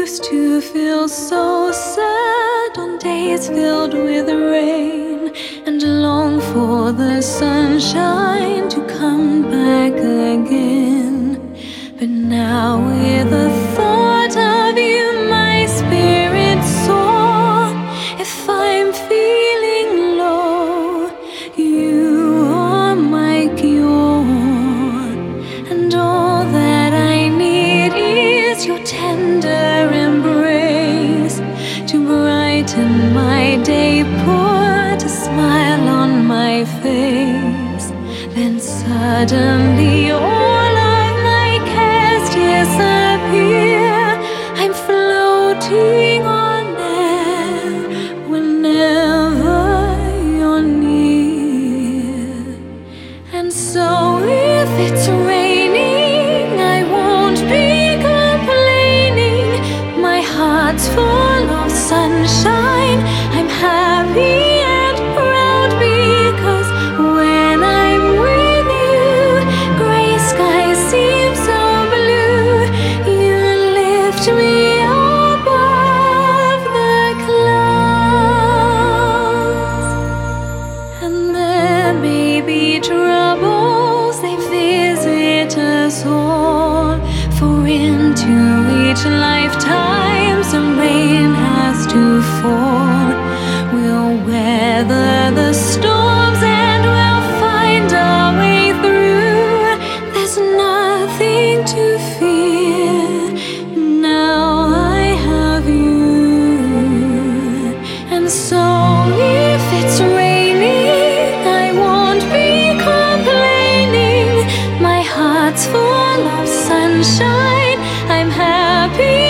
used to feel so sad on days filled with rain, and long for the sunshine to come back again. But now with the thought of you, my spirit soars. If I'm feeling low, you are my cure, and all that I need is your tender embrace to brighten my day, put a smile on my face. Then suddenly all of my cares disappear. I'm floating on air whenever you're near. And so if it's raining, I won't be complaining. My heart's full of sunshine. I'm happy and proud because when I'm with you, gray skies seem so blue. You lift me above the clouds. And there may be troubles, they visit us all, for into each lifetime some rain has to fall. We'll weather the storms and we'll find our way through. There's nothing to fear, now I have you. And so if it's raining, I won't be complaining. My heart's full of sunshine. I'm happy